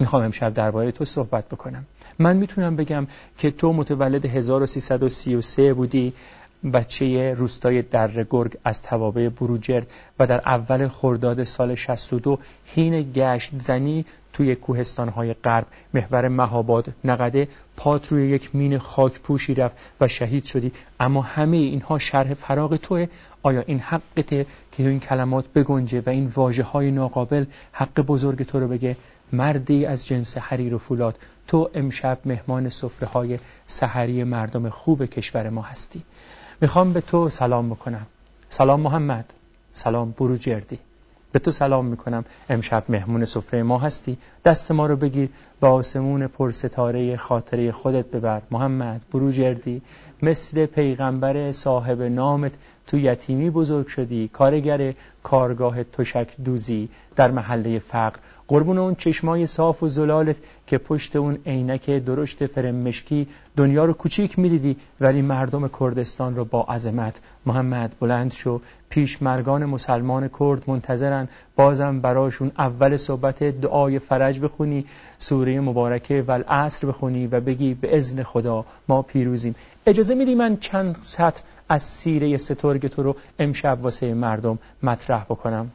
میخوام امشب درباره تو صحبت بکنم. من میتونم بگم که تو متولد 1333 بودی، بچه روستای در گرگ از توابع بروجرد و در اول خرداد سال 62 حین گشت زنی توی کوهستان‌های غرب محور مهاباد نقده پات روی یک مین خاک پوشی رفت و شهید شدی. اما همه اینها شرح فراق توه؟ آیا این حقته که این کلمات بگنجه و این واژه‌های ناقابل حق بزرگ تو رو بگه؟ مردی از جنس حریر و فولاد، تو امشب مهمان سفره‌های سحری مردم خوب کشور ما هستی. میخوام به تو سلام بکنم. سلام محمد. سلام بروجردی. به تو سلام میکنم. امشب مهمون سفره ما هستی. دست ما رو بگیر به آسمون پرستاره خاطره خودت ببر. محمد بروجردی، مثل پیغمبر صاحب نامت تو یتیمی بزرگ شدی، کارگر کارگاه تشک دوزی در محله فقر، قربون اون چشمای صاف و زلالت که پشت اون عینک درشت فرمشکی دنیا رو کوچیک می‌دیدی ولی مردم کردستان رو با عظمت. محمد بلند شو، پیشمرگان مسلمان کرد منتظرن، بازم براشون اول صحبت دعای فرج بخونی، سوره مبارکه والعصر بخونی و بگی به اذن خدا ما پیروزیم. اجازه میدی من چند سطر از سیره سترگ تو رو امشب واسه مردم مطرح بکنم؟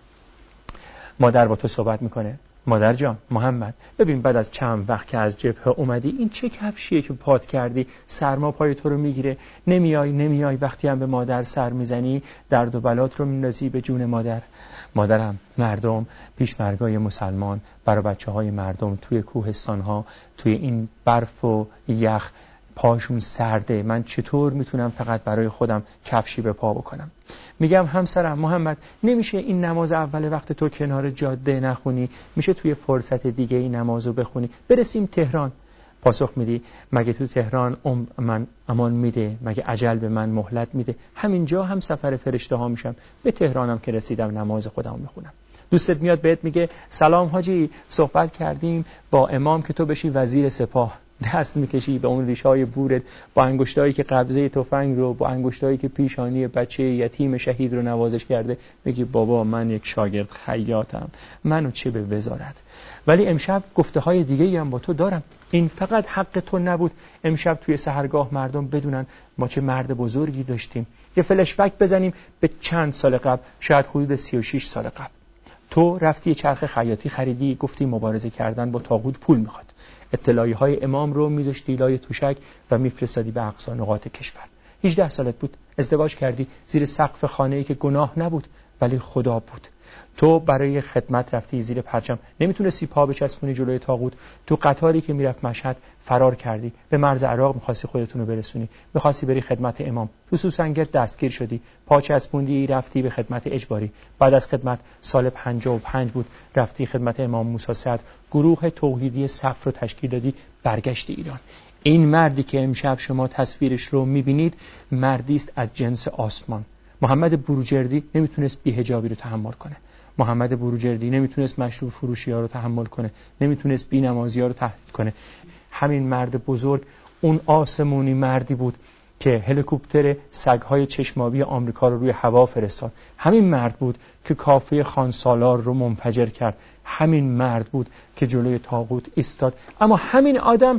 مادر با تو صحبت میکنه. مادر جان، محمد ببین بعد از چند وقت که از جبهه اومدی این چه کفشیه که پات کردی؟ سرما پای تو رو میگیره، نمیای وقتی هم به مادر سر میزنی درد و بلات رو میندازی به جون مادر. مادرم، مردم، پیشمرگای مسلمان، برای بچه های مردم توی کوهستان ها توی این برف و یخ پاشون سرده، من چطور میتونم فقط برای خودم کفشی به پا بکنم؟ میگم همسرم محمد نمیشه این نماز اول وقت تو کنار جاده نخونی؟ میشه توی فرصت دیگه این نمازو بخونی برسیم تهران؟ پاسخ میدی مگه تو تهران من امان میده؟ مگه اجل به من مهلت میده؟ همینجا هم سفر فرشته ها میشم، به تهرانم که رسیدم نماز خودمو میخونم. دوستت میاد بهت میگه سلام حاجی، صحبت کردیم با امام که تو بشی وزیر سپاه. دست میکشی به اون ریشای بورت با انگشتایی که قبضه تفنگ رو، با انگشتایی که پیشانی بچه یتیم شهید رو نوازش کرده، میگی بابا من یک شاگرد خیاطم، منو چه به وزارت. ولی امشب گفته های دیگه هم با تو دارم. این فقط حق تو نبود امشب توی سحرگاه مردم بدونن ما چه مرد بزرگی داشتیم. یه فلشبک بزنیم به چند سال قبل، شاید حدود 36 سال قبل. تو رفتی چرخ خیاطی خریدی، گفتی مبارزه کردن با طاغوت پول میخواد. اطلاعی های امام رو میذاشتی لای توشک و میفرستادی به اقصا نقاط کشور. 18 سالت بود، ازدواج کردی زیر سقف خانه‌ای که گناه نبود ولی خدا بود. تو برای خدمت رفتی زیر پرچم، نمیتونستی پا بچسبونی جلوی طاغوت. تو قطاری که میرفت مشهد فرار کردی، به مرز عراق میخواستی خودتون رو برسونی، میخواستی بری خدمت امام. تو سوسنگر دستگیر شدی، پا چسبوندی رفتی به خدمت اجباری. بعد از خدمت سال 55 بود، رفتی خدمت امام موسی صدر، گروه توحیدی صف رو تشکیل دادی، برگشتی ایران. این مردی که امشب شما تصویرش رو میبینید مردی است از جنس آسمان. محمد بروجردی نمیتونست بی‌حجابی رو تحمل کنه. محمد بروجردی نمیتونست مشروب فروشی ها رو تحمل کنه، نمیتونست بی نمازی ها رو تهدید کنه. همین مرد بزرگ اون آسمونی مردی بود که هلیکوپتر سگ‌های چشمابی آمریکا رو روی هوا فرستاد. همین مرد بود که کافه خان سالار رو منفجر کرد. همین مرد بود که جلوی طاغوت ایستاد. اما همین آدم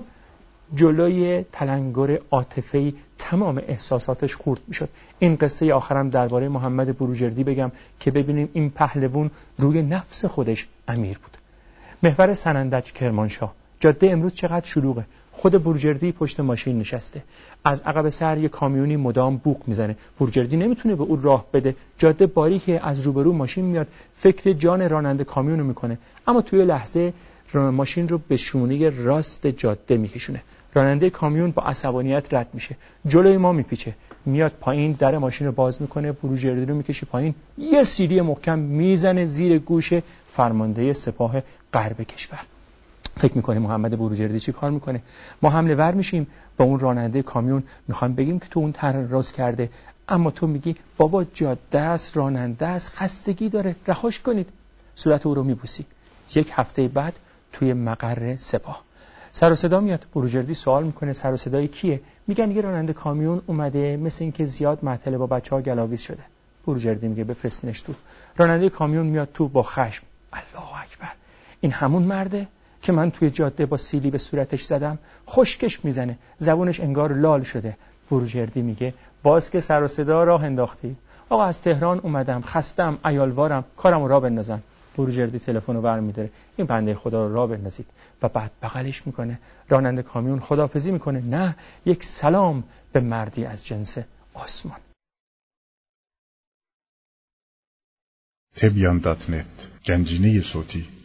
جلوی تلنگر عاطفه‌ای تمام احساساتش خورد میشد. این قصه آخرم درباره محمد بروجردی بگم که ببینیم این پهلوان روی نفس خودش امیر بود. محور سنندج کرمانشاه، جاده امروز چقدر شلوغه. خود بروجردی پشت ماشین نشسته، از عقب سر یه کامیونی مدام بوق میزنه. بروجردی نمیتونه به اون راه بده، جاده باریکه، از روبرو ماشین میاد، فکر جان راننده کامیونو میکنه. اما توی لحظه ماشین رو به شونه راست جاده میکشونه. راننده کامیون با عصبانیت رد میشه، جلوی ما میپیچه، میاد پایین، در ماشین رو باز میکنه، بروجردی رو میکشه پایین، یه سیلی محکم میزنه زیر گوش فرمانده سپاه غرب کشور. فکر میکنه محمد بروجردی چی کار میکنه؟ ما حمله ور میشیم با اون راننده کامیون، میخوایم بگیم که تو اون طرح راست کرده، اما تو میگی بابا جاده است، راننده است، خستگی داره، رهاش کنید. صورت او رو میبوسی. یک هفته بعد توی مقر سپاه سر و صدا میاد. بروجردی سوال میکنه سر و صدای کیه؟ میگن یه راننده کامیون اومده، مثل این که زیاد معطل با بچه‌ها گلاویز شده. بروجردی میگه بفرستینش تو. راننده کامیون میاد تو با خشم. الله اکبر، این همون مرده؟ که من توی جاده با سیلی به صورتش زدم؟ خشکش میزنه، زبونش انگار لال شده. بروجردی میگه باز که سر و صدا راه انداختی. آقا از تهران اومدم، خستم، عیالوارم، کارمو راه بندازن. بروجردی تلفنو برمی‌داره، این بنده خدا رو راه بندازید. و بعد بغلش میکنه. راننده کامیون خداحافظی میکنه، نه، یک سلام به مردی از جنس آسمان. تبیان.net گنجینه صوتی